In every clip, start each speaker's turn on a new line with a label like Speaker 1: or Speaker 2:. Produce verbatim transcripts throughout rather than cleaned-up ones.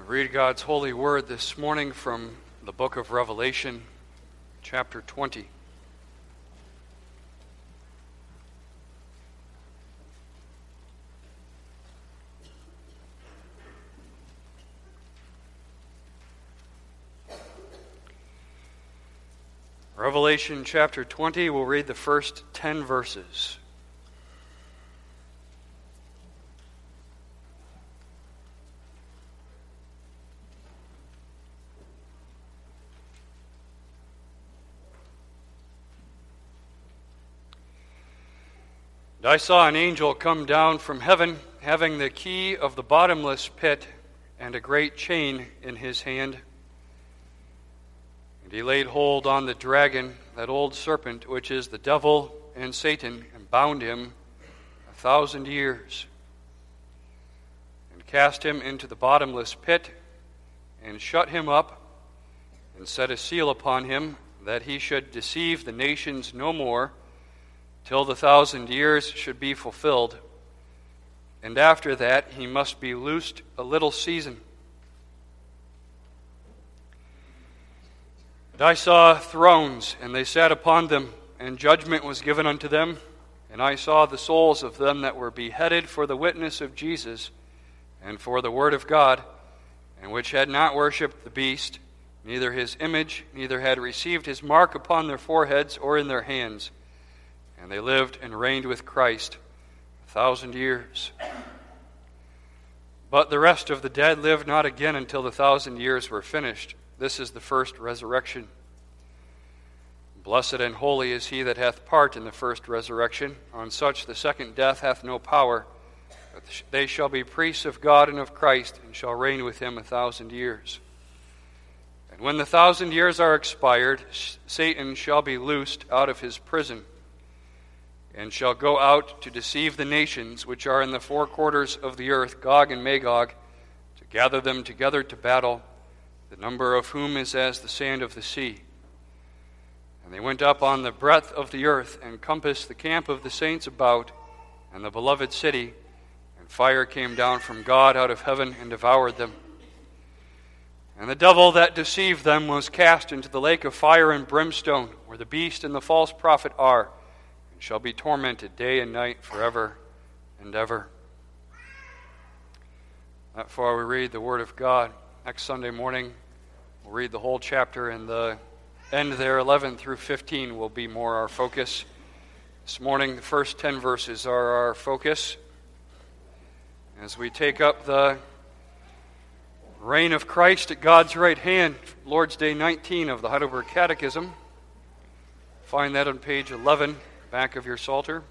Speaker 1: Read God's holy word this morning from the book of Revelation, chapter twenty. Revelation chapter twenty, we'll read the first ten verses. And I saw an angel come down from heaven, having the key of the bottomless pit and a great chain in his hand. And he laid hold on the dragon, that old serpent, which is the devil and Satan, and bound him a thousand years, and cast him into the bottomless pit, and shut him up, and set a seal upon him, that he should deceive the nations no more, till the thousand years should be fulfilled. And after that he must be loosed a little season. And I saw thrones, and they sat upon them, and judgment was given unto them. And I saw the souls of them that were beheaded for the witness of Jesus, and for the word of God, and which had not worshipped the beast, neither his image, neither had received his mark upon their foreheads or in their hands. And they lived and reigned with Christ a thousand years. But the rest of the dead lived not again until the thousand years were finished. This is the first resurrection. Blessed and holy is he that hath part in the first resurrection. On such the second death hath no power. But they shall be priests of God and of Christ, and shall reign with him a thousand years. And when the thousand years are expired, Satan shall be loosed out of his prison, and shall go out to deceive the nations which are in the four quarters of the earth, Gog and Magog, to gather them together to battle, the number of whom is as the sand of the sea. And they went up on the breadth of the earth, and compassed the camp of the saints about, and the beloved city, and fire came down from God out of heaven, and devoured them. And the devil that deceived them was cast into the lake of fire and brimstone, where the beast and the false prophet are, shall be tormented day and night forever and ever. That far we read the Word of God. Next Sunday morning we'll read the whole chapter, and the end there, eleven through fifteen, will be more our focus. This morning the first ten verses are our focus as we take up the reign of Christ at God's right hand, Lord's Day nineteen of the Heidelberg Catechism. Find that on page eleven. Back of your Psalter.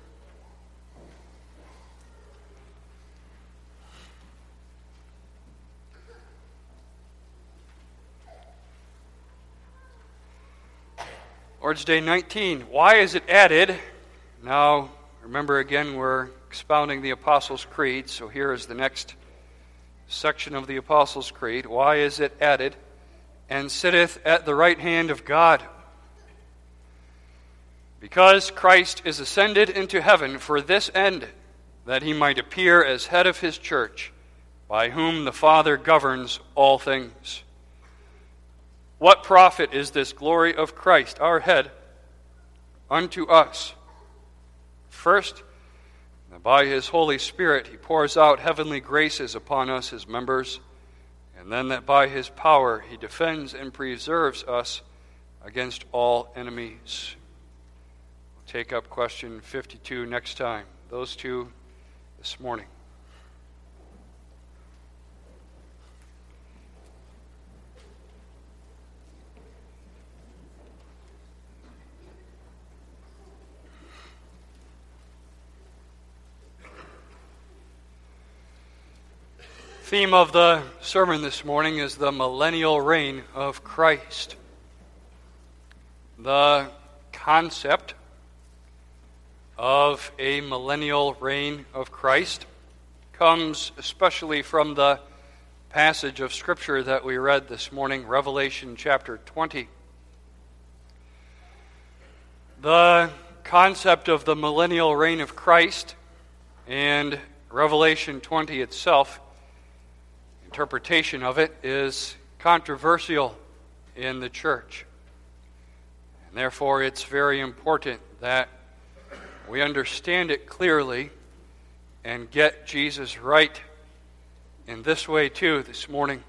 Speaker 1: Lord's Day nineteen. Why is it added? Now, remember again, we're expounding the Apostles' Creed, so here is the next section of the Apostles' Creed. Why is it added? And sitteth at the right hand of God. Because Christ is ascended into heaven for this end, that he might appear as head of his church, by whom the Father governs all things. What profit is this glory of Christ, our head, unto us? First, that by his Holy Spirit he pours out heavenly graces upon us, his members, and then that by his power he defends and preserves us against all enemies. Take up question fifty-two next time. Those two this morning. Theme of the sermon this morning is the millennial reign of Christ. The concept of a millennial reign of Christ comes especially from the passage of Scripture that we read this morning, Revelation chapter twenty. The concept of the millennial reign of Christ and Revelation twenty itself interpretation of it is controversial in the church. And therefore, it's very important that we understand it clearly and get Jesus right in this way too this morning.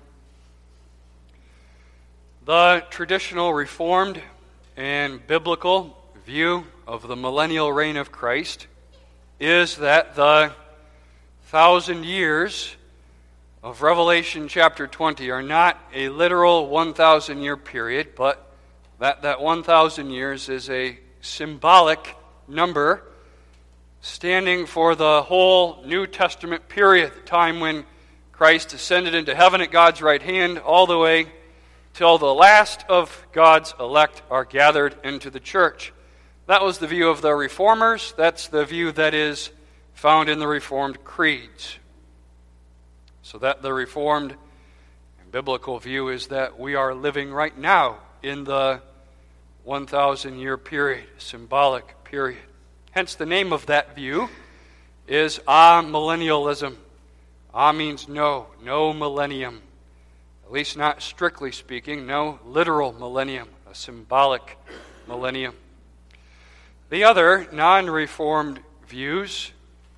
Speaker 1: The traditional Reformed and biblical view of the millennial reign of Christ is that the thousand years of Revelation chapter twenty are not a literal one thousand year period, but that that one thousand years is a symbolic number standing for the whole New Testament period, the time when Christ ascended into heaven at God's right hand, all the way till the last of God's elect are gathered into the church. That was the view of the Reformers. That's the view that is found in the Reformed creeds. So that the Reformed and biblical view is that we are living right now in the one thousand year period, symbolic period. Hence the name of that view is amillennialism. Ah means no, no millennium. At least not strictly speaking, no literal millennium, a symbolic millennium. The other non-Reformed views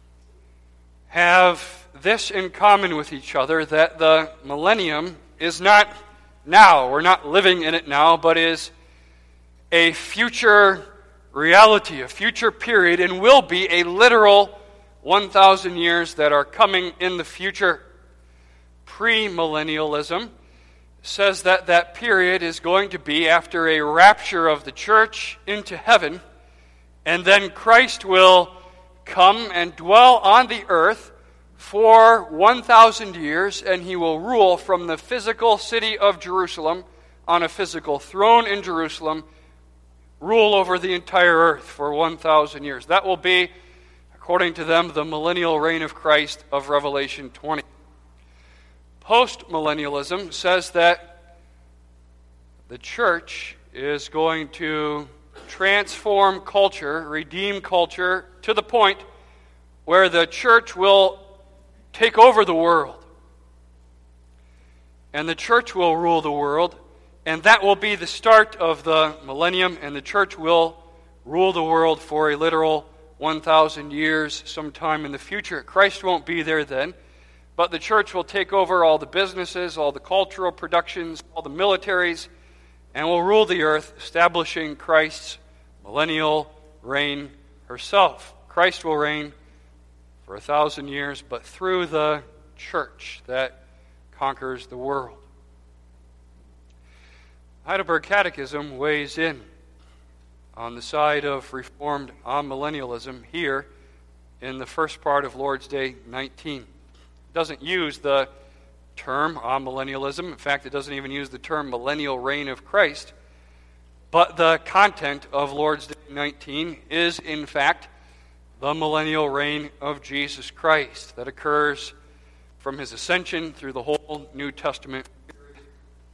Speaker 1: have this in common with each other, that the millennium is not now, we're not living in it now, but is a future reality, a future period, and will be a literal one thousand years that are coming in the future. Premillennialism says that that period is going to be after a rapture of the church into heaven, and then Christ will come and dwell on the earth for one thousand years, and he will rule from the physical city of Jerusalem on a physical throne in Jerusalem, rule over the entire earth for one thousand years. That will be, according to them, the millennial reign of Christ of Revelation twenty. Postmillennialism says that the church is going to transform culture, redeem culture, to the point where the church will take over the world. And the church will rule the world, and that will be the start of the millennium, and the church will rule the world for a literal one thousand years sometime in the future. Christ won't be there then, but the church will take over all the businesses, all the cultural productions, all the militaries, and will rule the earth, establishing Christ's millennial reign herself. Christ will reign for a thousand years, but through the church that conquers the world. Heidelberg Catechism weighs in on the side of Reformed amillennialism here in the first part of Lord's Day nineteen. It doesn't use the term amillennialism. In fact, it doesn't even use the term millennial reign of Christ. But the content of Lord's Day nineteen is, in fact, the millennial reign of Jesus Christ that occurs from his ascension through the whole New Testament period.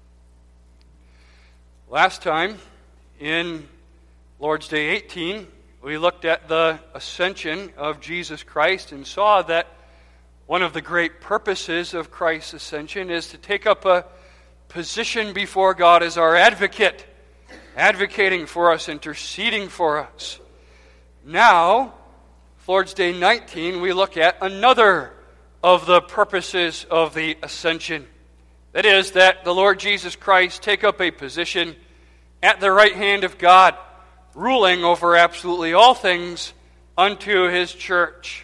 Speaker 1: Last time, in Lord's Day eighteen, we looked at the ascension of Jesus Christ and saw that one of the great purposes of Christ's ascension is to take up a position before God as our advocate, advocating for us, interceding for us. Now, Lord's Day nineteen, we look at another of the purposes of the ascension. That is, that the Lord Jesus Christ take up a position at the right hand of God, ruling over absolutely all things unto his church.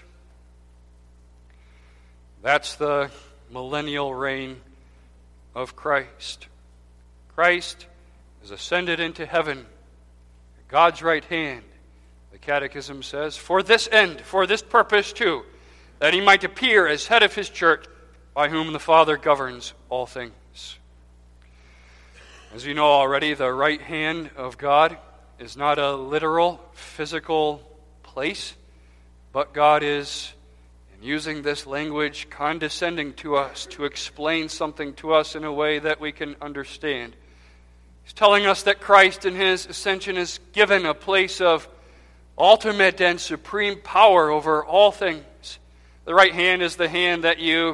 Speaker 1: That's the millennial reign of Christ. Christ is ascended into heaven at God's right hand, the Catechism says, for this end, for this purpose too, that he might appear as head of his church, by whom the Father governs all things. As you know already, the right hand of God is not a literal, physical place, but God is, in using this language, condescending to us to explain something to us in a way that we can understand. He's telling us that Christ in his ascension is given a place of ultimate and supreme power over all things. The right hand is the hand that you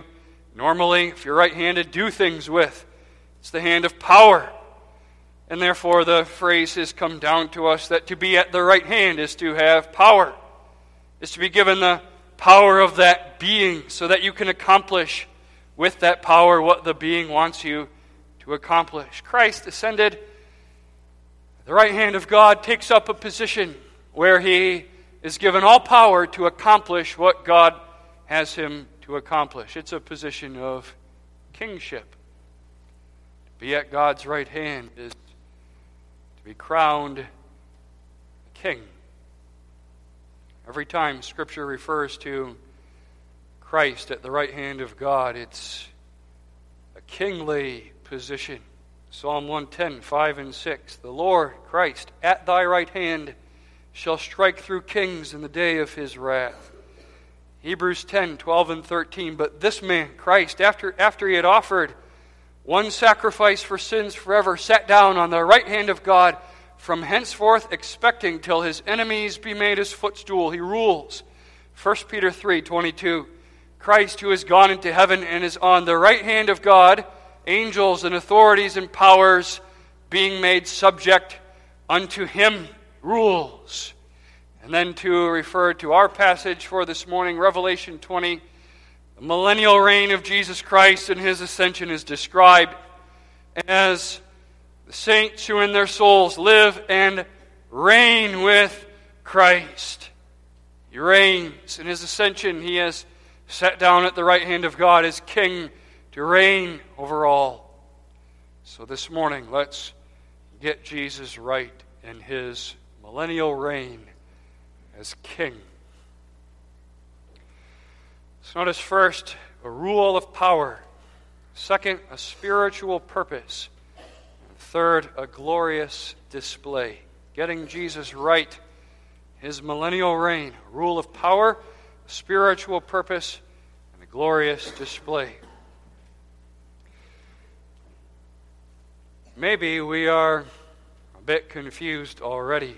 Speaker 1: normally, if you're right-handed, do things with. It's the hand of power. And therefore the phrase has come down to us that to be at the right hand is to have power, is to be given the power of that being so that you can accomplish with that power what the being wants you to accomplish. Christ ascended at the right hand of God, takes up a position where he is given all power to accomplish what God has him to accomplish. It's a position of kingship. To be at God's right hand is to be crowned king. Every time Scripture refers to Christ at the right hand of God, it's a kingly position. Psalm one ten, five and six. The Lord, Christ, at thy right hand shall strike through kings in the day of his wrath. Hebrews ten, twelve and thirteen. But this man, Christ, after, after he had offered one sacrifice for sins forever, sat down on the right hand of God, from henceforth expecting till his enemies be made his footstool. He rules. First Peter three, twenty-two. Christ, who has gone into heaven and is on the right hand of God, angels and authorities and powers being made subject unto him, rules. And then to refer to our passage for this morning, Revelation twenty, the millennial reign of Jesus Christ and his ascension is described as the saints who in their souls live and reign with Christ. He reigns. In his ascension, he has sat down at the right hand of God as king to reign over all. So this morning, let's get Jesus right in his millennial reign as king. So notice first, a rule of power. Second, a spiritual purpose. And third, a glorious display. Getting Jesus right, his millennial reign, a rule of power, a spiritual purpose, and a glorious display. Maybe we are a bit confused already.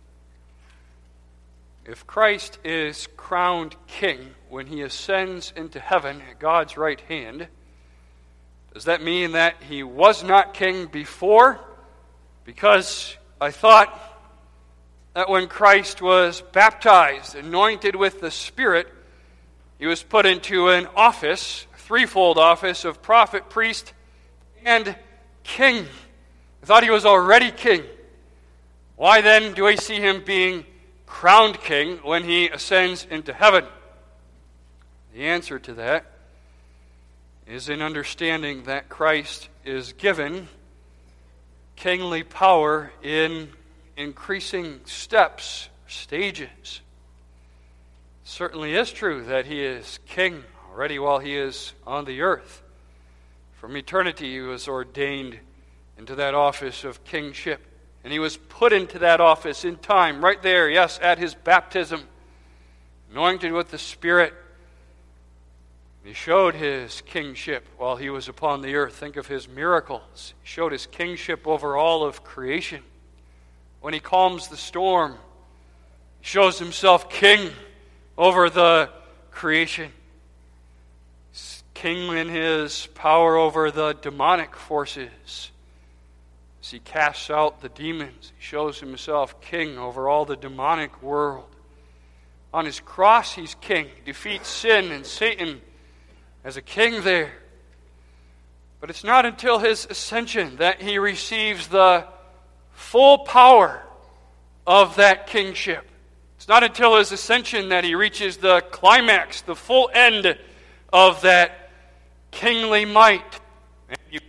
Speaker 1: If Christ is crowned king when he ascends into heaven at God's right hand, does that mean that he was not king before? Because I thought that when Christ was baptized, anointed with the Spirit, he was put into an office, a threefold office of prophet, priest, and king. I thought he was already king. Why then do I see him being crowned king when he ascends into heaven? The answer to that is in understanding that Christ is given kingly power in increasing steps, stages. It certainly is true that he is king already while he is on the earth. From eternity he was ordained into that office of kingship. And he was put into that office in time, right there, yes, at his baptism, anointed with the Spirit. He showed his kingship while he was upon the earth. Think of his miracles. He showed his kingship over all of creation. When he calms the storm, he shows himself king over the creation. He's king in his power over the demonic forces. As he casts out the demons, he shows himself king over all the demonic world. On his cross, he's king. He defeats sin and Satan as a king there. But it's not until his ascension that he receives the full power of that kingship. It's not until his ascension that he reaches the climax, the full end of that kingly might. And you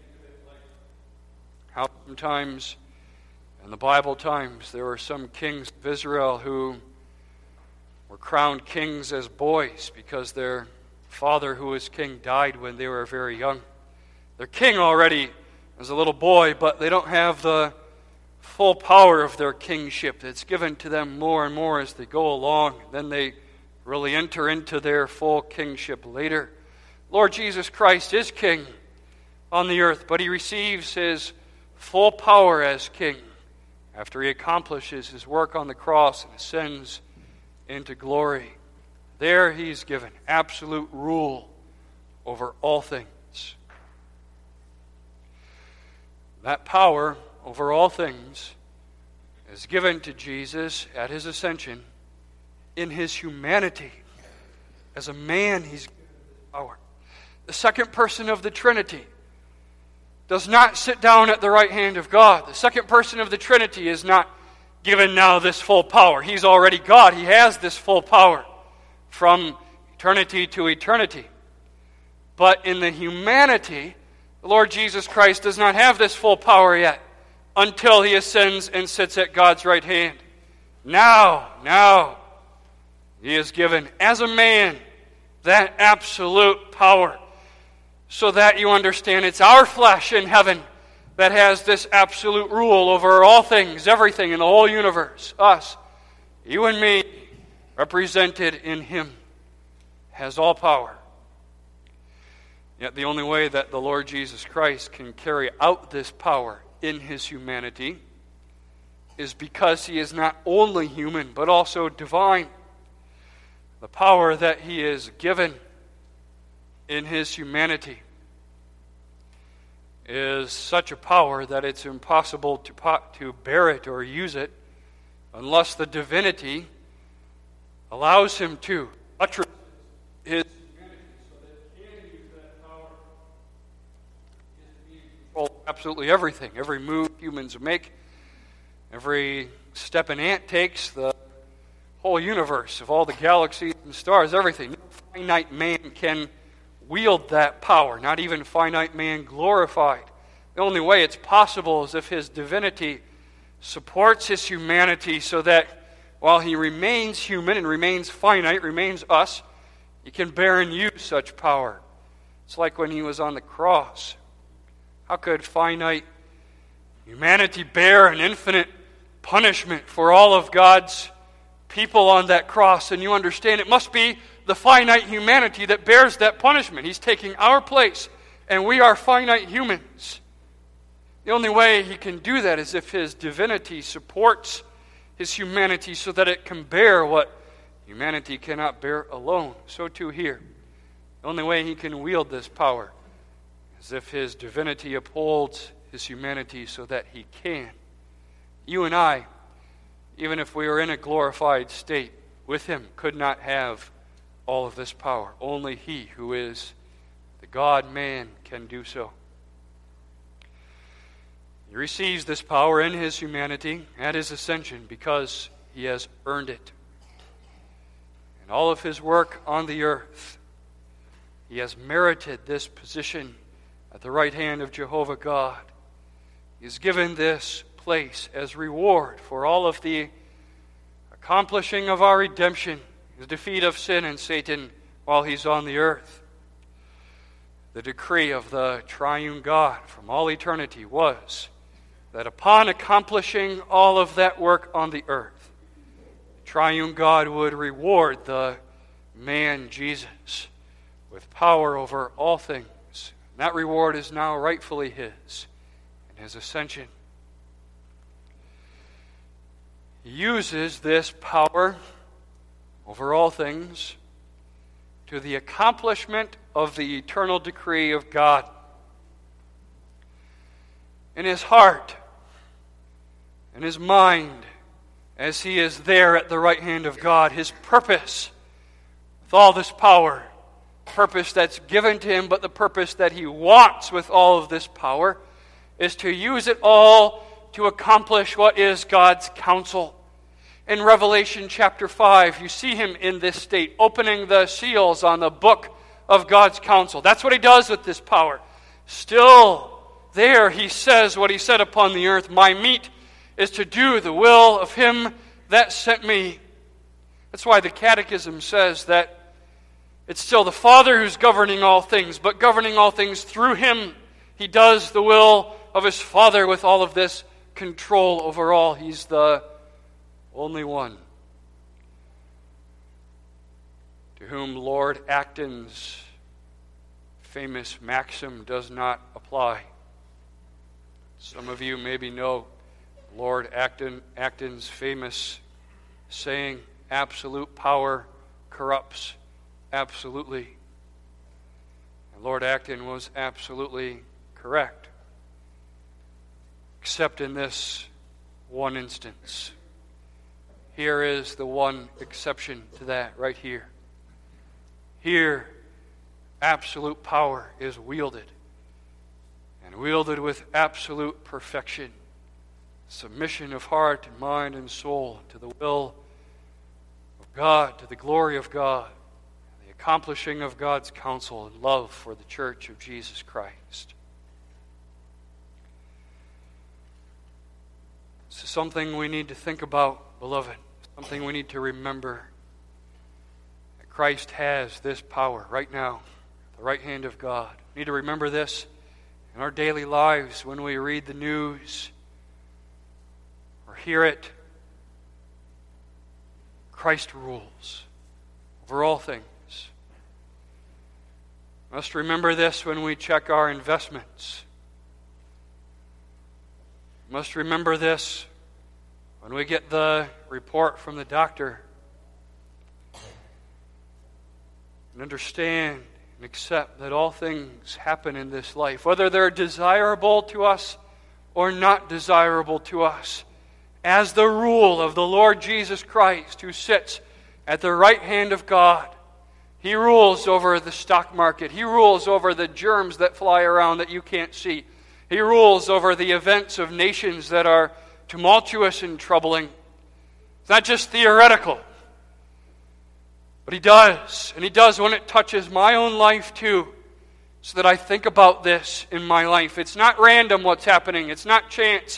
Speaker 1: How sometimes in the Bible times there were some kings of Israel who were crowned kings as boys because their father who was king died when they were very young. They're king already as a little boy, but they don't have the full power of their kingship that's given to them more and more as they go along. Then they really enter into their full kingship later. Lord Jesus Christ is king on the earth, but he receives his full power as king after he accomplishes his work on the cross and ascends into glory. There he's given absolute rule over all things. That power over all things is given to Jesus at his ascension in his humanity. As a man, he's given power. The second person of the Trinity does not sit down at the right hand of God. The second person of the Trinity is not given now this full power. He's already God. He has this full power from eternity to eternity. But in the humanity, the Lord Jesus Christ does not have this full power yet until he ascends and sits at God's right hand. Now, now, he is given as a man that absolute power, so that you understand it's our flesh in heaven that has this absolute rule over all things, everything in the whole universe. Us, you and me, represented in him, has all power. Yet the only way that the Lord Jesus Christ can carry out this power in his humanity is because he is not only human, but also divine. The power that he is given in his humanity is such a power that it's impossible to, to bear it or use it unless the divinity allows him to utter his humanity so that he can use that power to control absolutely everything. Every move humans make, every step an ant takes, the whole universe of all the galaxies and stars, everything. No finite man can wield that power, not even finite man glorified. The only way it's possible is if his divinity supports his humanity so that while he remains human and remains finite, remains us, he can bear and use such power. It's like when he was on the cross. How could finite humanity bear an infinite punishment for all of God's people on that cross? And you understand it must be the finite humanity that bears that punishment. He's taking our place, and we are finite humans. The only way he can do that is if his divinity supports his humanity so that it can bear what humanity cannot bear alone. So too here. The only way he can wield this power is if his divinity upholds his humanity so that he can. You and I, even if we were in a glorified state with him, could not have all of this power. Only he who is the God-man can do so. He receives this power in his humanity at his ascension because he has earned it. In all of his work on the earth, he has merited this position at the right hand of Jehovah God. He is given this place as reward for all of the accomplishing of our redemption, the defeat of sin and Satan while he's on the earth. The decree of the triune God from all eternity was that upon accomplishing all of that work on the earth, the triune God would reward the man Jesus with power over all things. And that reward is now rightfully his in his ascension. He uses this power over all things to the accomplishment of the eternal decree of God. In his heart, in his mind, as he is there at the right hand of God, his purpose with all this power, purpose that's given to him, but the purpose that he wants with all of this power is to use it all to accomplish what is God's counsel. In Revelation chapter five, you see him in this state, opening the seals on the book of God's counsel. That's what he does with this power. Still there, he says what he said upon the earth, my meat is to do the will of him that sent me. That's why the Catechism says that it's still the Father who's governing all things, but governing all things through him. He does the will of his Father with all of this control over all. He's the only one to whom Lord Acton's famous maxim does not apply. Some of you maybe know Lord Acton, Acton's famous saying, absolute power corrupts absolutely. And Lord Acton was absolutely correct, except in this one instance. Here is the one exception to that right here. Here, absolute power is wielded, and wielded with absolute perfection. Submission of heart and mind and soul to the will of God, to the glory of God, the accomplishing of God's counsel and love for the church of Jesus Christ. This is something we need to think about, beloved. Something we need to remember. That Christ has this power right now, the right hand of God. We need to remember this in our daily lives when we read the news or hear it. Christ rules over all things. We must remember this when we check our investments. We must remember this when we get the report from the doctor. And understand and accept that all things happen in this life, whether they're desirable to us or not desirable to us, as the rule of the Lord Jesus Christ, who sits at the right hand of God. He rules over the stock market. He rules over the germs that fly around that you can't see. He rules over the events of nations that are tumultuous and troubling. It's not just theoretical, but He does. And He does when it touches my own life too, so that I think about this in my life. It's not random what's happening. It's not chance.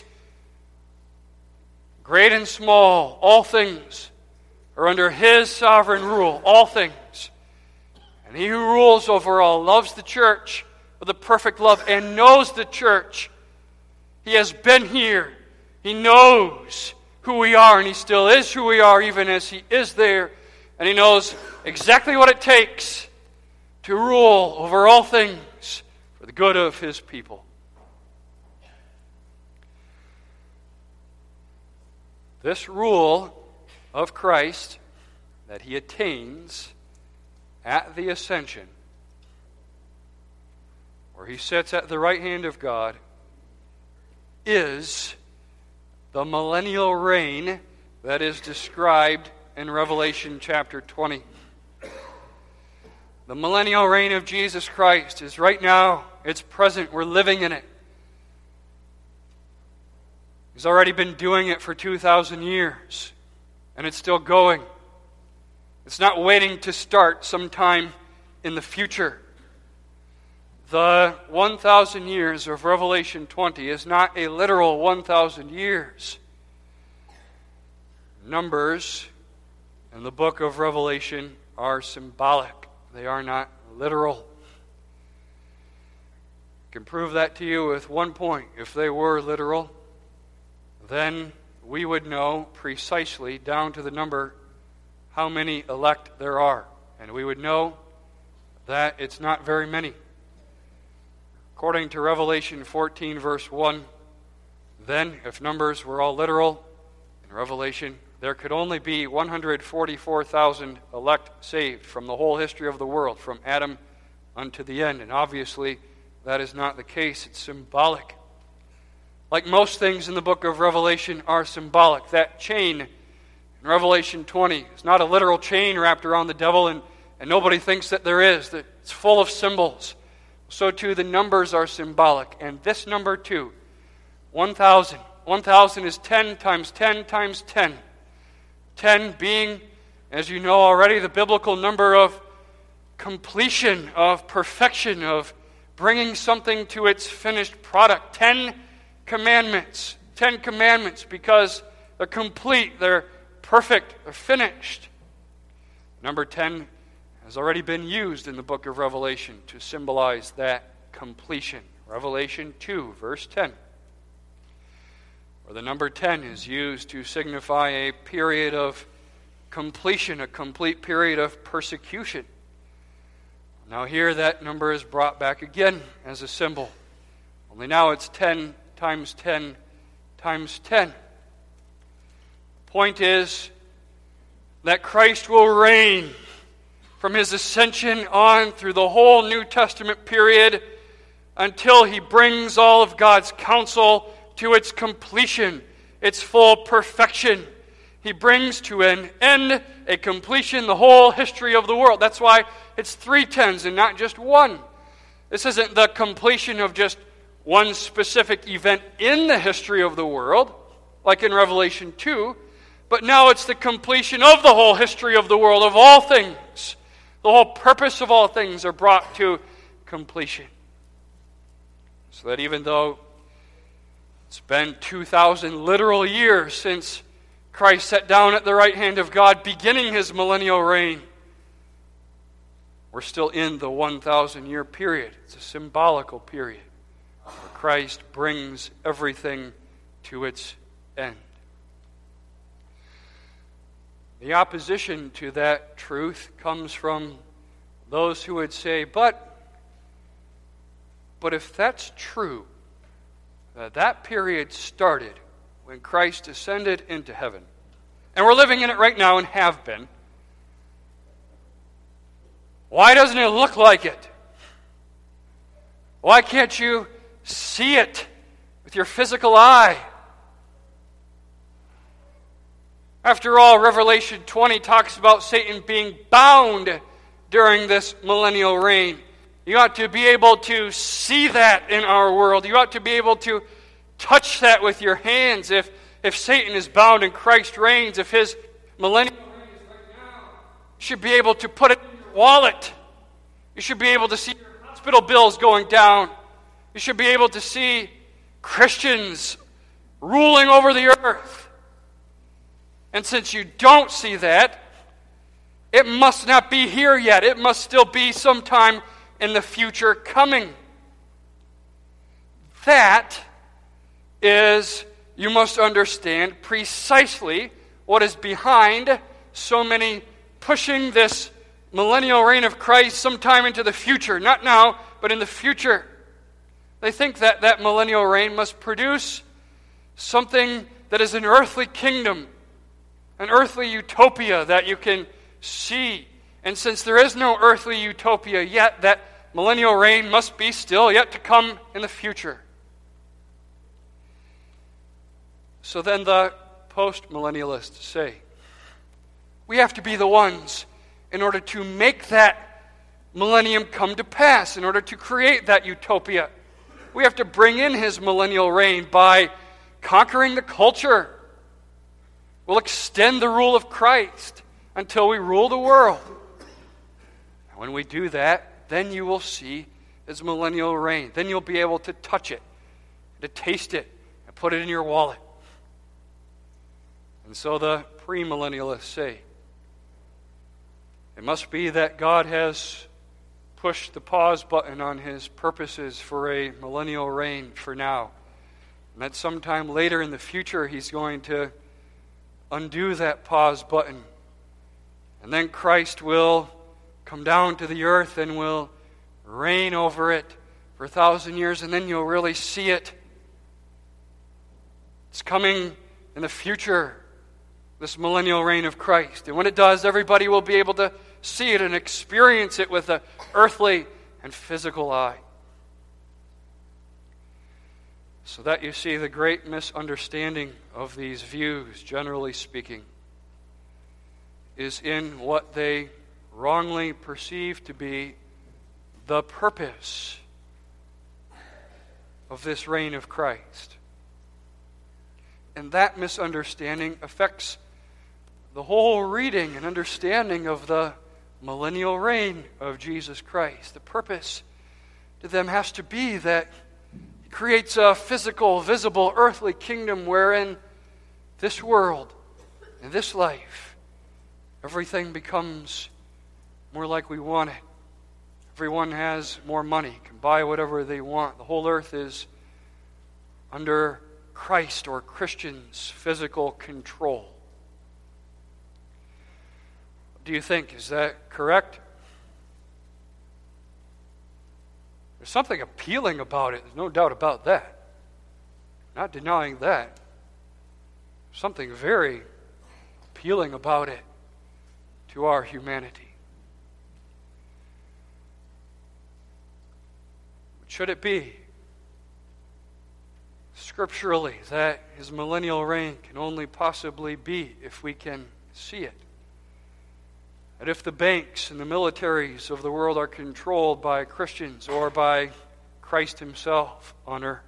Speaker 1: Great and small, all things are under His sovereign rule. All things. And He who rules over all loves the church with a perfect love and knows the church. He has been here. He knows who we are, and He still is who we are, even as He is there. And He knows exactly what it takes to rule over all things for the good of His people. This rule of Christ that He attains at the ascension, where He sits at the right hand of God, is the millennial reign that is described in Revelation chapter twenty. The millennial reign of Jesus Christ is right now. It's present. We're living in it. He's already been doing it for two thousand years, and it's still going. It's not waiting to start sometime in the future. The one thousand years of Revelation twenty is not a literal one thousand years. Numbers in the book of Revelation are symbolic. They are not literal. I can prove that to you with one point. If they were literal, then we would know precisely, down to the number, how many elect there are. And we would know that it's not very many. According to Revelation fourteen, verse one, then, if numbers were all literal, in Revelation, there could only be one hundred forty-four thousand elect saved from the whole history of the world, from Adam unto the end. And obviously, that is not the case. It's symbolic. Like most things in the book of Revelation are symbolic. That chain in Revelation twenty is not a literal chain wrapped around the devil, and, and nobody thinks that there is. That it's full of symbols. So too the numbers are symbolic. And this number too, one thousand. one thousand is ten times ten times ten. ten being, as you know already, the biblical number of completion, of perfection, of bringing something to its finished product. Ten commandments. Ten commandments because they're complete, they're perfect, they're finished. Number ten has already been used in the book of Revelation to symbolize that completion. Revelation two, verse ten. Where the number ten is used to signify a period of completion, a complete period of persecution. Now here that number is brought back again as a symbol. Only now it's ten times ten times ten. The point is that Christ will reign from his ascension on through the whole New Testament period until he brings all of God's counsel to its completion, its full perfection. He brings to an end, a completion, the whole history of the world. That's why it's three tens and not just one. This isn't the completion of just one specific event in the history of the world, like in Revelation two, but now it's the completion of the whole history of the world, of all things. The whole purpose of all things are brought to completion. So that even though it's been two thousand literal years since Christ sat down at the right hand of God, beginning his millennial reign, we're still in the one thousand year period. It's a symbolical period where Christ brings everything to its end. The opposition to that truth comes from those who would say, but, but if that's true, uh, that period started when Christ ascended into heaven, and we're living in it right now and have been, why doesn't it look like it? Why can't you see it with your physical eye? After all, Revelation twenty talks about Satan being bound during this millennial reign. You ought to be able to see that in our world. You ought to be able to touch that with your hands. If, if Satan is bound and Christ reigns, if his millennial reign is right now, you should be able to put it in your wallet. You should be able to see your hospital bills going down. You should be able to see Christians ruling over the earth. And since you don't see that, it must not be here yet. It must still be sometime in the future coming. That is, you must understand precisely what is behind so many pushing this millennial reign of Christ sometime into the future. Not now, but in the future. They think that that millennial reign must produce something that is an earthly kingdom, an earthly utopia that you can see. And since there is no earthly utopia yet, that millennial reign must be still yet to come in the future. So then the post-millennialists say, we have to be the ones in order to make that millennium come to pass, in order to create that utopia. We have to bring in his millennial reign by conquering the culture. We'll extend the rule of Christ until we rule the world. And when we do that, then you will see his millennial reign. Then you'll be able to touch it, to taste it, and put it in your wallet. And so the premillennialists say, it must be that God has pushed the pause button on his purposes for a millennial reign for now. And that sometime later in the future, he's going to undo that pause button. And then Christ will come down to the earth and will reign over it for a thousand years, and then you'll really see it. It's coming in the future, this millennial reign of Christ. And when it does, everybody will be able to see it and experience it with an earthly and physical eye. So that you see the great misunderstanding of these views, generally speaking, is in what they wrongly perceive to be the purpose of this reign of Christ. And that misunderstanding affects the whole reading and understanding of the millennial reign of Jesus Christ. The purpose to them has to be that he creates a physical, visible, earthly kingdom wherein this world and this life, everything becomes more like we want it. Everyone has more money, can buy whatever they want. The whole earth is under Christ or Christians' physical control. Do you think, is that correct? There's something appealing about it. There's no doubt about that. Not denying that. There's something very appealing about it to our humanity. should it be scripturally that his millennial reign can only possibly be if we can see it? That if the banks and the militaries of the world are controlled by Christians or by Christ himself on earth?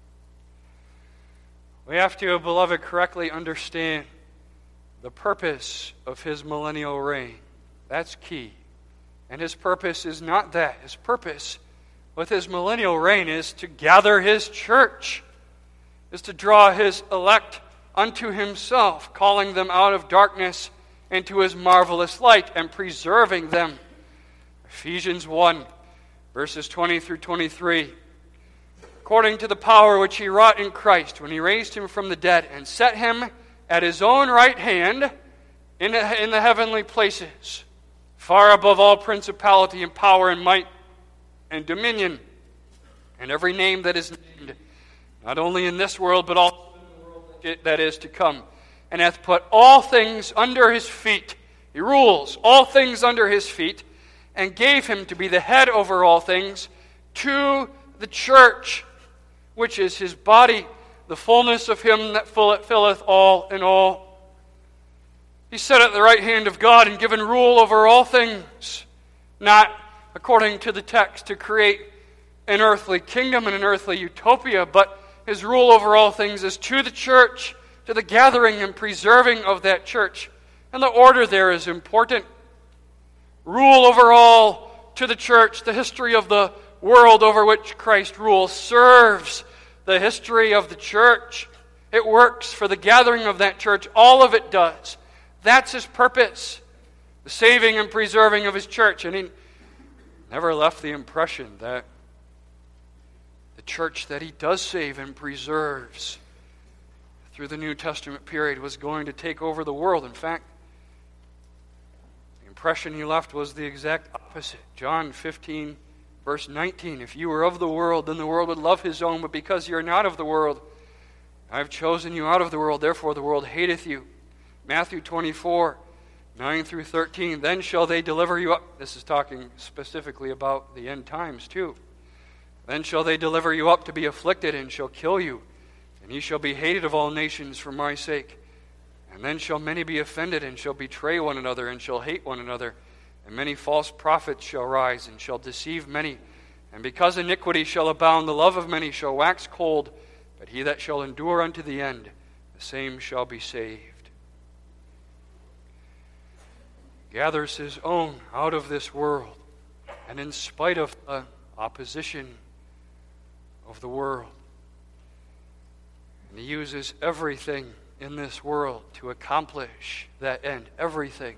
Speaker 1: We have to, beloved, correctly understand the purpose of his millennial reign. That's key. And his purpose is not that. His purpose with his millennial reign is to gather his church, is to draw his elect unto himself, calling them out of darkness into his marvelous light and preserving them. Ephesians one, verses twenty through twenty-three. According to the power which he wrought in Christ when he raised him from the dead and set him at his own right hand in the, in the heavenly places, far above all principality and power and might and dominion, and every name that is named, not only in this world, but also in the world that is to come, and hath put all things under his feet. He rules all things under his feet, and gave him to be the head over all things to the church, which is his body, the fullness of him that filleth all in all. He sat at the right hand of God and given rule over all things, not according to the text to create an earthly kingdom and an earthly utopia, but his rule over all things is to the church, to the gathering and preserving of that church. And the order there is important. Rule over all to the church. The history of the world over which Christ rules serves the history of the church. It works for the gathering of that church. All of it does. That's his purpose, the saving and preserving of his church. And he never left the impression that the church that he does save and preserves through the New Testament period was going to take over the world. In fact, the impression he left was the exact opposite. John fifteen, verse nineteen, if you were of the world, then the world would love his own, but because you are not of the world, I have chosen you out of the world, therefore the world hateth you. Matthew twenty-four, nine through thirteen, then shall they deliver you up. This is talking specifically about the end times too. Then shall they deliver you up to be afflicted, and shall kill you, and ye shall be hated of all nations for my sake. And then shall many be offended, and shall betray one another, and shall hate one another. And many false prophets shall rise, and shall deceive many. And because iniquity shall abound, the love of many shall wax cold. But he that shall endure unto the end, the same shall be saved. He gathers his own out of this world, and in spite of the opposition of the world. And he uses everything in this world to accomplish that end. Everything.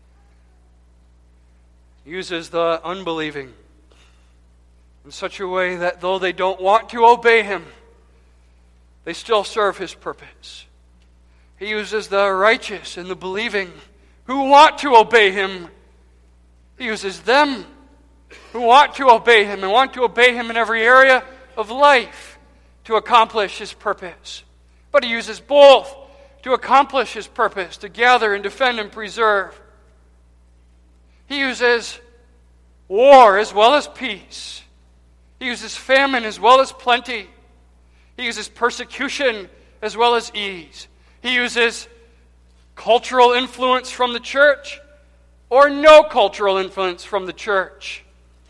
Speaker 1: He uses the unbelieving in such a way that though they don't want to obey him, they still serve his purpose. He uses the righteous and the believing who want to obey him. He uses them who want to obey him and want to obey him in every area of life to accomplish his purpose. But he uses both to accomplish his purpose, to gather and defend and preserve. He uses war as well as peace. He uses famine as well as plenty. He uses persecution as well as ease. He uses cultural influence from the church or no cultural influence from the church.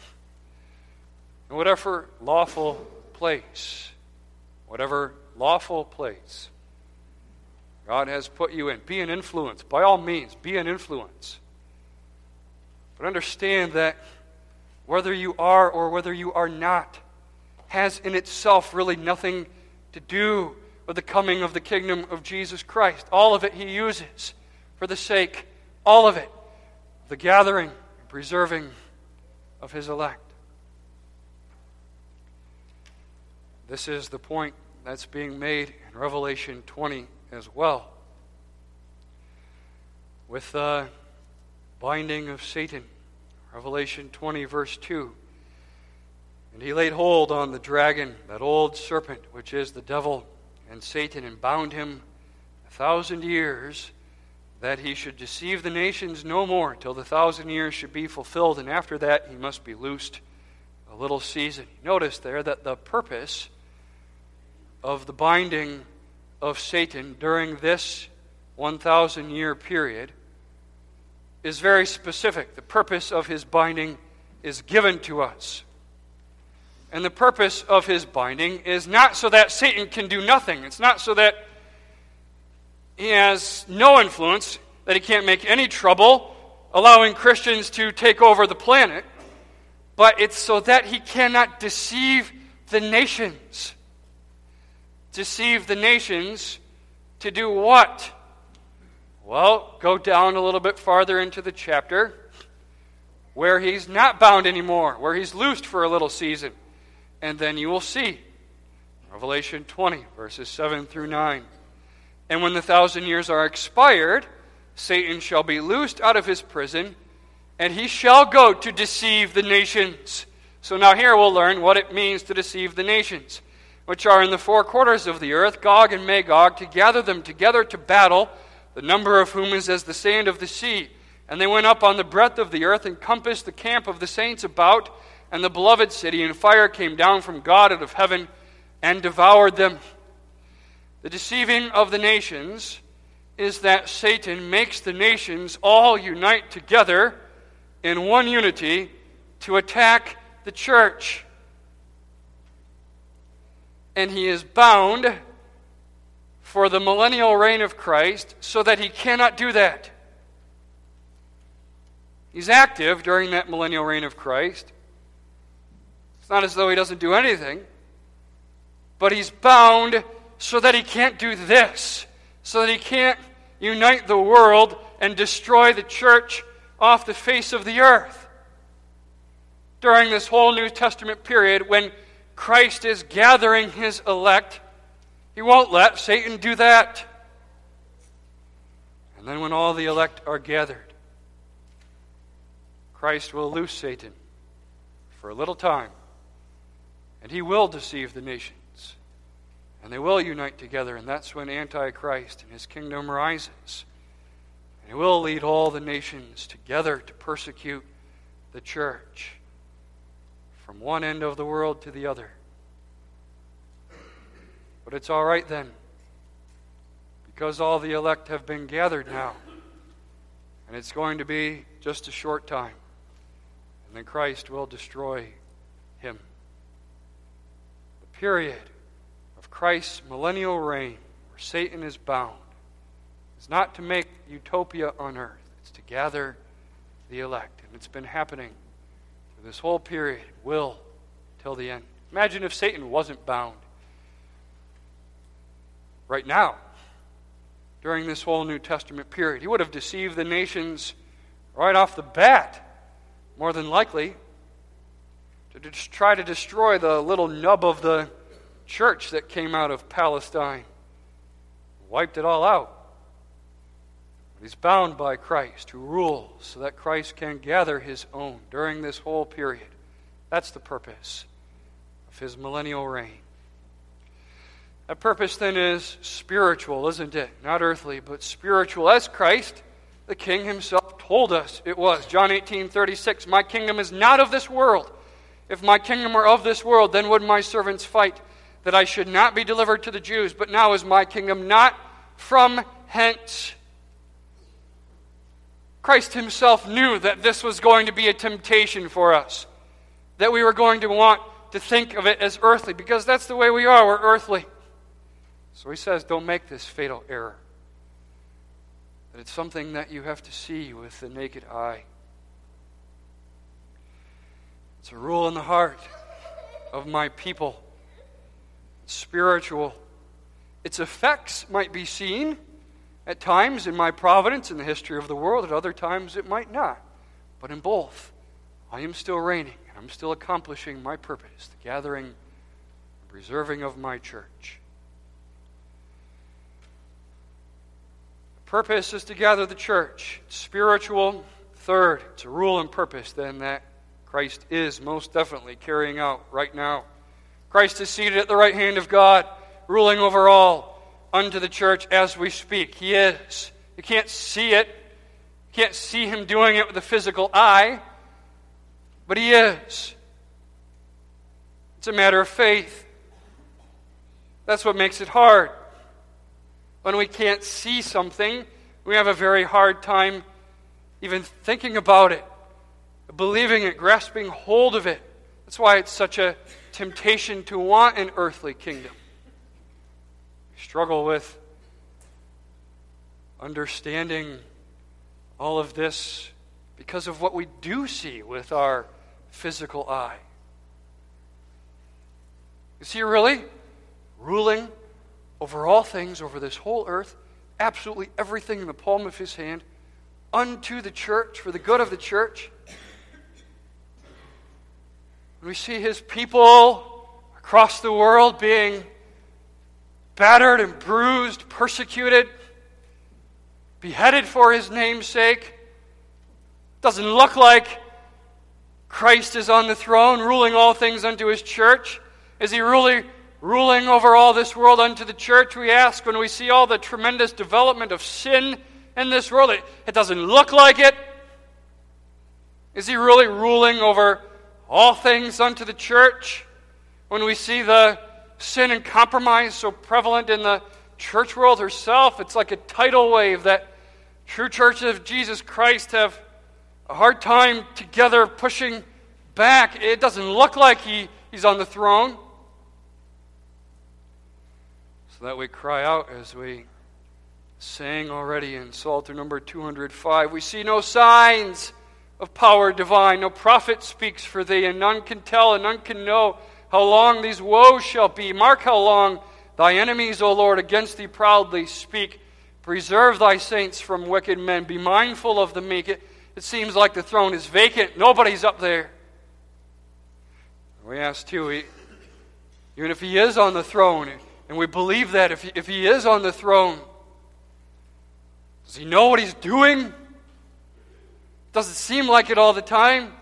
Speaker 1: In whatever lawful place, whatever lawful place God has put you in, be an influence. By all means, be an influence. But understand that whether you are or whether you are not has in itself really nothing to do with the coming of the kingdom of Jesus Christ. All of it he uses for the sake, all of it, the gathering and preserving of his elect. This is the point that's being made in Revelation twenty as well. With the binding of Satan, Revelation twenty, verse two. And he laid hold on the dragon, that old serpent, which is the devil and Satan, and bound him a thousand years, that he should deceive the nations no more, till the thousand years should be fulfilled, and after that he must be loosed a little season. Notice there that the purpose of the binding of Satan during this one thousand year period is very specific. The purpose of his binding is given to us. And the purpose of his binding is not so that Satan can do nothing. It's not so that he has no influence, that he can't make any trouble, allowing Christians to take over the planet. But it's so that he cannot deceive the nations. Deceive the nations to do what? Well, go down a little bit farther into the chapter where he's not bound anymore, where he's loosed for a little season. And then you will see, Revelation twenty, verses seven through nine. And when the thousand years are expired, Satan shall be loosed out of his prison, and he shall go to deceive the nations. So now here we'll learn what it means to deceive the nations, which are in the four quarters of the earth, Gog and Magog, to gather them together to battle, the number of whom is as the sand of the sea. And they went up on the breadth of the earth, and compassed the camp of the saints about, and the beloved city, and fire came down from God out of heaven, and devoured them. The deceiving of the nations is that Satan makes the nations all unite together in one unity to attack the church. And he is bound for the millennial reign of Christ so that he cannot do that. He's active during that millennial reign of Christ. It's not as though he doesn't do anything, but he's bound so that he can't do this, so that he can't unite the world and destroy the church off the face of the earth. During this whole New Testament period, when Christ is gathering his elect, he won't let Satan do that. And then when all the elect are gathered, Christ will loose Satan for a little time, and he will deceive the nations, and they will unite together, and that's when Antichrist and his kingdom rises. And he will lead all the nations together to persecute the church from one end of the world to the other. But it's all right then, because all the elect have been gathered now, and it's going to be just a short time, and then Christ will destroy him. The period of Christ's millennial reign, where Satan is bound, is not to make utopia on earth. It's to gather the elect. And it's been happening through this whole period. It will till the end. Imagine if Satan wasn't bound right now, during this whole New Testament period. He would have deceived the nations right off the bat, more than likely, to just try to destroy the little nub of the church that came out of Palestine. Wiped it all out. But he's bound by Christ, who rules so that Christ can gather his own during this whole period. That's the purpose of his millennial reign. That purpose then is spiritual, isn't it? Not earthly, but spiritual, as Christ, the King himself, told us it was. John eighteen thirty-six, my kingdom is not of this world. If my kingdom were of this world, then would my servants fight, that I should not be delivered to the Jews. But now is my kingdom not from hence. Christ himself knew that this was going to be a temptation for us, that we were going to want to think of it as earthly, because that's the way we are, we're earthly. So he says, don't make this fatal error. That it's something that you have to see with the naked eye. It's a rule in the heart of my people. It's spiritual. Its effects might be seen at times in my providence in the history of the world. At other times it might not. But in both, I am still reigning, and I'm still accomplishing my purpose, the gathering and preserving of my church. Purpose is to gather the church. It's spiritual. Third, it's a rule and purpose then that Christ is most definitely carrying out right now. Christ is seated at the right hand of God, ruling over all unto the church as we speak. He is. You can't see it. You can't see him doing it with the physical eye, but he is. It's a matter of faith. That's what makes it hard. When we can't see something, we have a very hard time even thinking about it, believing it, grasping hold of it. That's why it's such a temptation to want an earthly kingdom. We struggle with understanding all of this because of what we do see with our physical eye. Is he really ruling over all things, over this whole earth, absolutely everything in the palm of his hand, unto the church, for the good of the church? We see his people across the world being battered and bruised, persecuted, beheaded for his name's sake. Doesn't look like Christ is on the throne, ruling all things unto his church. Is he really ruling over all this world unto the church? We ask when we see all the tremendous development of sin in this world. It, it doesn't look like it. Is he really ruling over all things unto the church? When we see the sin and compromise so prevalent in the church world herself, it's like a tidal wave that true churches of Jesus Christ have a hard time together pushing back. It doesn't look like he, he's on the throne. So that we cry out as we sang already in Psalter number two hundred five. We see no signs of power divine. No prophet speaks for thee, and none can tell, and none can know how long these woes shall be. Mark how long thy enemies, O Lord, against thee proudly speak. Preserve thy saints from wicked men. Be mindful of the meek. It, it seems like the throne is vacant. Nobody's up there. We ask too, he, even if he is on the throne, and we believe that, if he, if he is on the throne, does he know what he's doing? Does it seem like it all the time?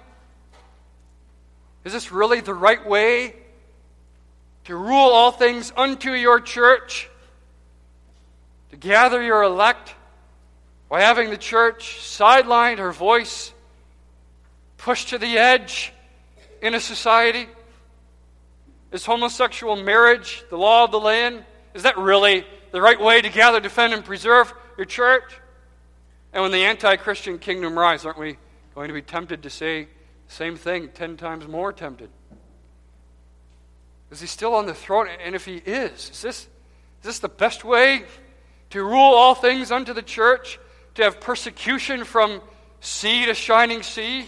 Speaker 1: Is this really the right way to rule all things unto your church? To gather your elect by having the church sidelined, her voice pushed to the edge in a society? Is homosexual marriage the law of the land? Is that really the right way to gather, defend, and preserve your church? And when the anti-Christian kingdom rise, aren't we going to be tempted to say the same thing, ten times more tempted? Is he still on the throne? And if he is, is this, is this the best way to rule all things unto the church? To have persecution from sea to shining sea?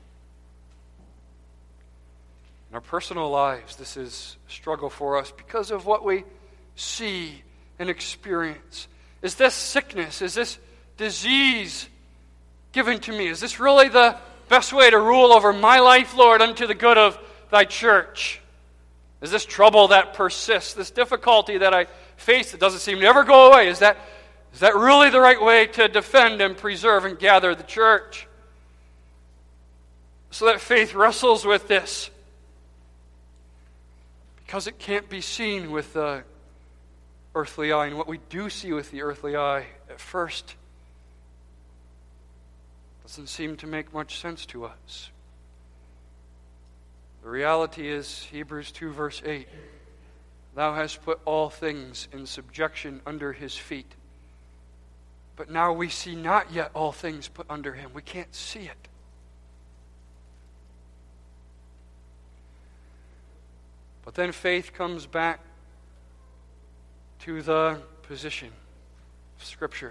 Speaker 1: In our personal lives, this is a struggle for us because of what we see and experience. Is this sickness? Is this disease given to me? Is this really the best way to rule over my life, Lord, unto the good of thy church? Is this trouble that persists, this difficulty that I face that doesn't seem to ever go away, is that, is that really the right way to defend and preserve and gather the church? So that faith wrestles with this, because it can't be seen with the earthly eye. And what we do see with the earthly eye at first doesn't seem to make much sense to us. The reality is Hebrews two verse eight. Thou hast put all things in subjection under his feet. But now we see not yet all things put under him. We can't see it. But then faith comes back to the position of Scripture.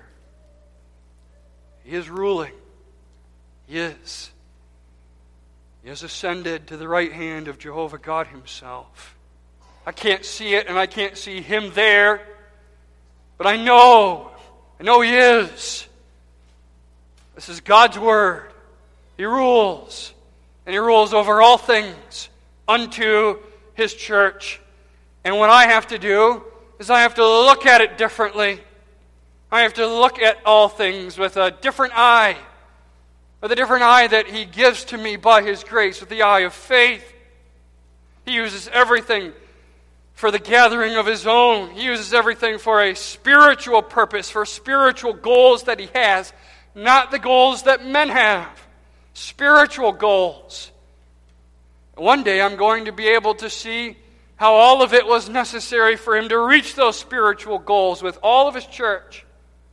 Speaker 1: He is ruling. He is. He has ascended to the right hand of Jehovah God himself. I can't see it, and I can't see him there, but I know, I know he is. This is God's word. He rules, and he rules over all things unto his church. And what I have to do is I have to look at it differently. I have to look at all things with a different eye, with a different eye that he gives to me by his grace, with the eye of faith. He uses everything for the gathering of his own. He uses everything for a spiritual purpose, for spiritual goals that he has, not the goals that men have. Spiritual goals. One day I'm going to be able to see how all of it was necessary for him to reach those spiritual goals with all of his church.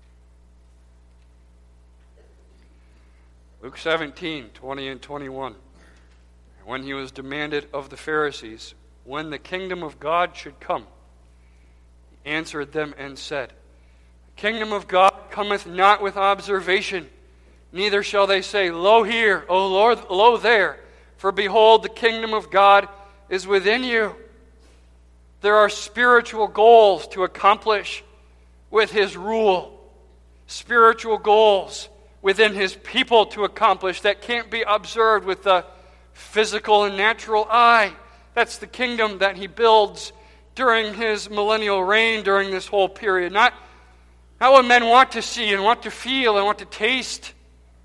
Speaker 1: Luke seventeen, twenty and twenty-one. When he was demanded of the Pharisees when the kingdom of God should come, he answered them and said, The kingdom of God cometh not with observation, neither shall they say, Lo here, O Lord, lo there, for behold, the kingdom of God is within you. There are spiritual goals to accomplish with his rule, spiritual goals within his people to accomplish that can't be observed with the physical and natural eye. That's the kingdom that he builds during his millennial reign, during this whole period. Not, not what men want to see and want to feel and want to taste.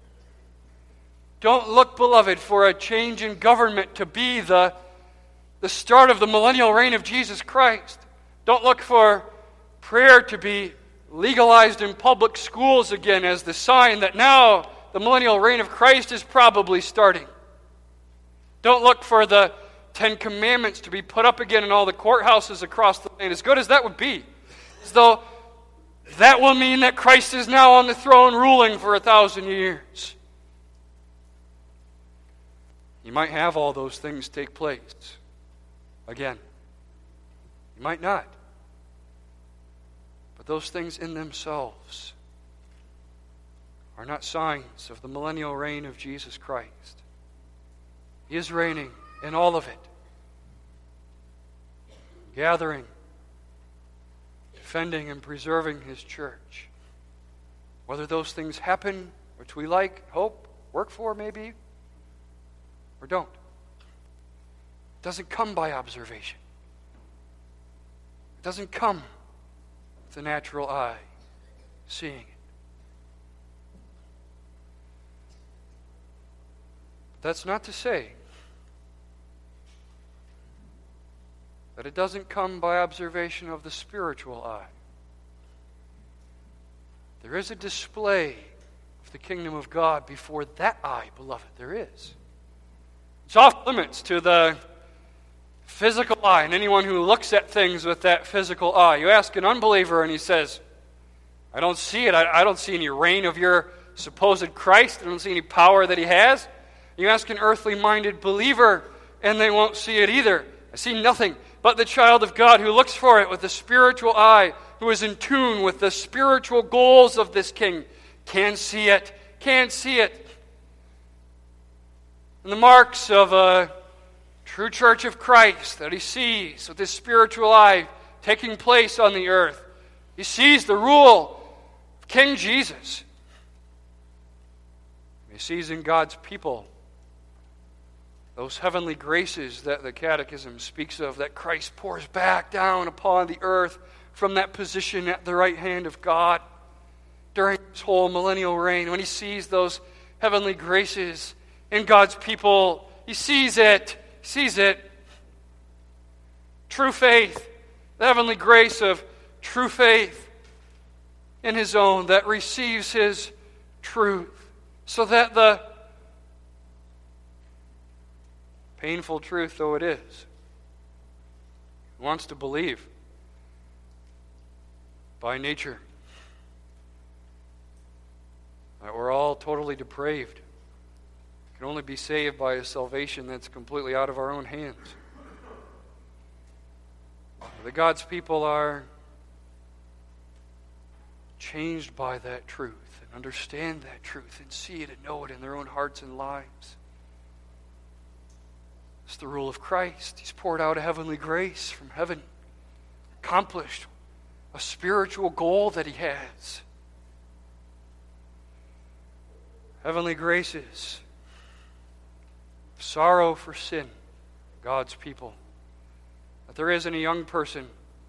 Speaker 1: Don't look, beloved, for a change in government to be the, the start of the millennial reign of Jesus Christ. Don't look for prayer to be legalized in public schools again as the sign that now the millennial reign of Christ is probably starting. Don't look for the Ten Commandments to be put up again in all the courthouses across the land. As good as that would be, as though that will mean that Christ is now on the throne ruling for a thousand years. You might have all those things take place again. You might not. But those things in themselves are not signs of the millennial reign of Jesus Christ. He is reigning in all of it. Gathering, defending, and preserving his church. Whether those things happen, which we like, hope, work for maybe, or don't. It doesn't come by observation. It doesn't come with the natural eye seeing it. That's not to say that it doesn't come by observation of the spiritual eye. There is a display of the kingdom of God before that eye, beloved. There is. It's off limits to the physical eye and anyone who looks at things with that physical eye. You ask an unbeliever and he says, I don't see it. I, I don't see any reign of your supposed Christ. I don't see any power that he has. You ask an earthly-minded believer and they won't see it either. I see nothing. But the child of God who looks for it with the spiritual eye, who is in tune with the spiritual goals of this king, can see it, can see it. And the marks of a true church of Christ that he sees with his spiritual eye taking place on the earth. He sees the rule of King Jesus. He sees in God's people those heavenly graces that the Catechism speaks of, that Christ pours back down upon the earth from that position at the right hand of God during his whole millennial reign. When he sees those heavenly graces in God's people, he sees it, he sees it. True faith, the heavenly grace of true faith in his own that receives his truth, so that the painful truth though it is, wants to believe by nature that we're all totally depraved, can only be saved by a salvation that's completely out of our own hands. The God's people are changed by that truth and understand that truth and see it and know it in their own hearts and lives. It's the rule of Christ. He's poured out a heavenly grace from heaven, accomplished a spiritual goal that he has. Heavenly graces, sorrow for sin, God's people. That there is in a young person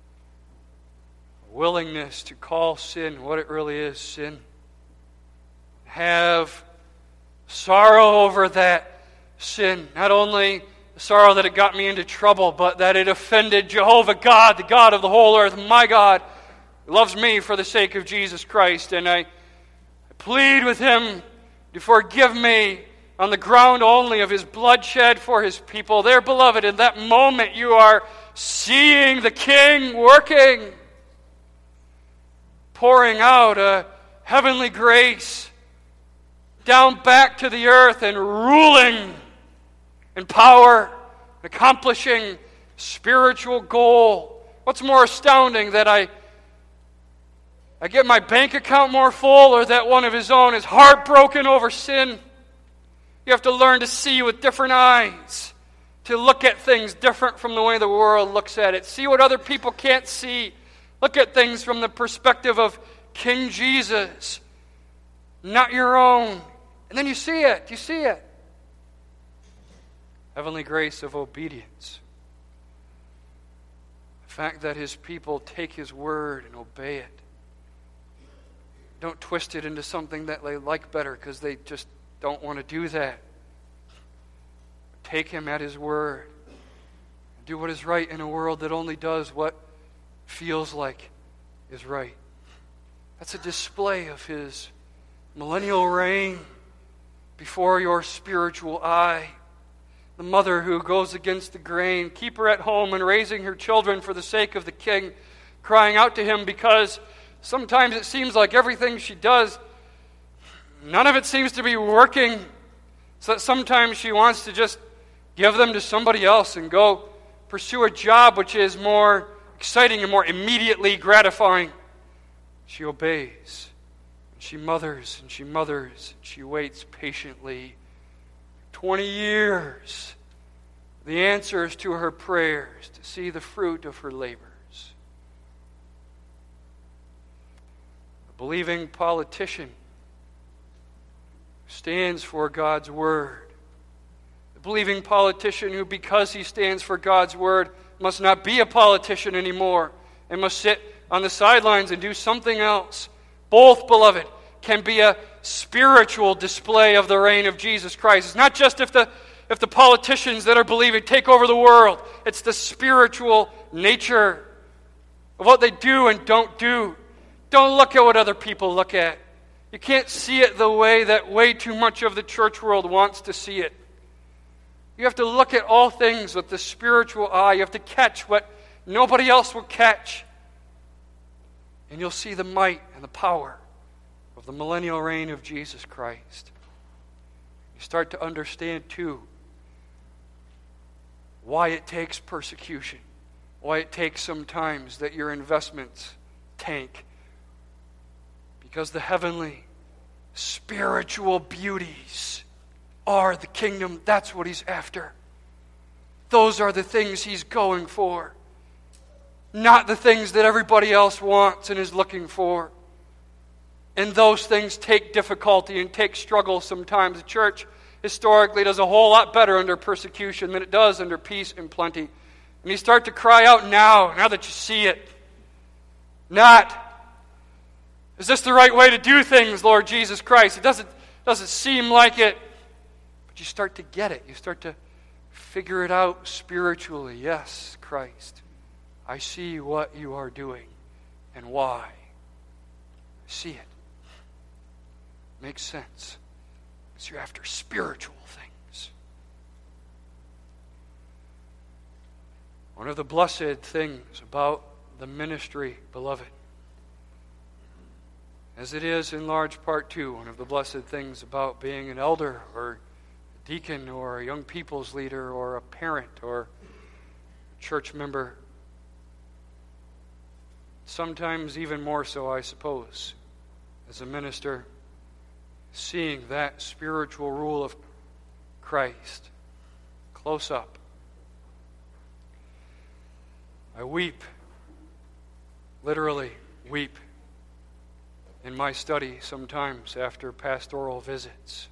Speaker 1: a willingness to call sin what it really is, sin. Have sorrow over that sin. Not only the sorrow that it got me into trouble, but that it offended Jehovah God, the God of the whole earth, my God, who loves me for the sake of Jesus Christ. And I, I plead with him to forgive me on the ground only of his bloodshed for his people. There, beloved, in that moment you are seeing the King working, pouring out a heavenly grace down back to the earth and ruling in power, accomplishing spiritual goal. What's more astounding, that I I get my bank account more full, or that one of his own is heartbroken over sin? You have to learn to see with different eyes, to look at things different from the way the world looks at it. See what other people can't see. Look at things from the perspective of King Jesus, not your own. And then you see it. You see it. Heavenly grace of obedience. The fact that his people take his word and obey it. Don't twist it into something that they like better because they just don't want to do that. Take him at his word. Do what is right in a world that only does what feels like is right. That's a display of his millennial reign before your spiritual eye. The mother who goes against the grain, keep her at home and raising her children for the sake of the King, crying out to him because sometimes it seems like everything she does, none of it seems to be working. So that sometimes she wants to just give them to somebody else and go pursue a job which is more exciting and more immediately gratifying. She obeys. And she mothers and she mothers. And she waits patiently. Twenty years. The answers to her prayers, to see the fruit of her labor. Believing politician stands for God's word. The believing politician who, because he stands for God's word, must not be a politician anymore and must sit on the sidelines and do something else. Both, beloved, can be a spiritual display of the reign of Jesus Christ. It's not just if the if the politicians that are believing take over the world. It's the spiritual nature of what they do and don't do. Don't look at what other people look at. You can't see it the way that way too much of the church world wants to see it. You have to look at all things with the spiritual eye. You have to catch what nobody else will catch. And you'll see the might and the power of the millennial reign of Jesus Christ. You start to understand, too, why it takes persecution, why it takes sometimes that your investments tank. Because the heavenly, spiritual beauties are the kingdom. That's what he's after. Those are the things he's going for. Not the things that everybody else wants and is looking for. And those things take difficulty and take struggle sometimes. The church historically does a whole lot better under persecution than it does under peace and plenty. And you start to cry out now, now that you see it. Not, is this the right way to do things, Lord Jesus Christ? It doesn't, doesn't seem like it. But you start to get it. You start to figure it out spiritually. Yes, Christ, I see what you are doing and why. I see it. Makes sense. Because you're after spiritual things. One of the blessed things about the ministry, beloved, as it is in large part too, one of the blessed things about being an elder or a deacon or a young people's leader or a parent or a church member, sometimes even more so, I suppose, as a minister, seeing that spiritual rule of Christ close up. I weep, literally weep, in my study sometimes after pastoral visits,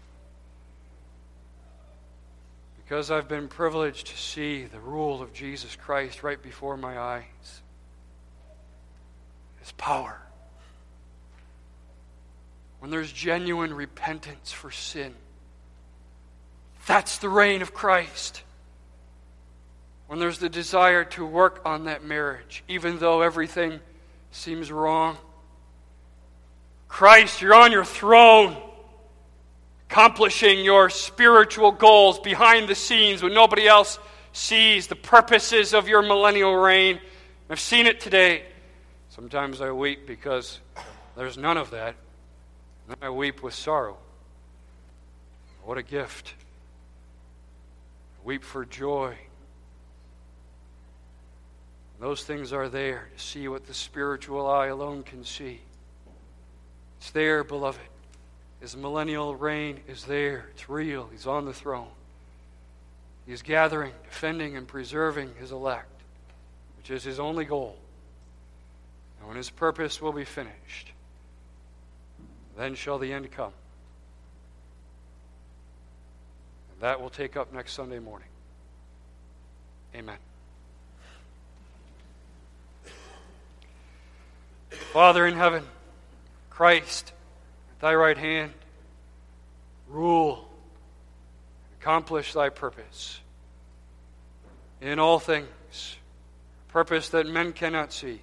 Speaker 1: because I've been privileged to see the rule of Jesus Christ right before my eyes. His power. When there's genuine repentance for sin, that's the reign of Christ. When there's the desire to work on that marriage, even though everything seems wrong. Christ, you're on your throne. accomplishing your spiritual goals behind the scenes when nobody else sees the purposes of your millennial reign. I've seen it today. Sometimes I weep because there's none of that. And then I weep with sorrow. What a gift. I weep for joy. Those things are there to see what the spiritual eye alone can see. It's there, beloved. His millennial reign is there. It's real. He's on the throne. He's gathering, defending, and preserving his elect, which is his only goal. And when his purpose will be finished, then shall the end come. And that will take up next Sunday morning. Amen. Father in heaven, Christ, at thy right hand, rule, accomplish thy purpose in all things, purpose that men cannot see,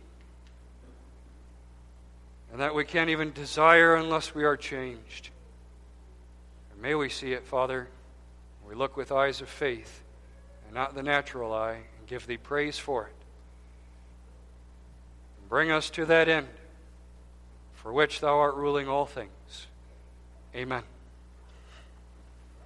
Speaker 1: and that we can't even desire unless we are changed. And may we see it, Father, we look with eyes of faith and not the natural eye, and give thee praise for it. Bring us to that end for which thou art ruling all things. Amen.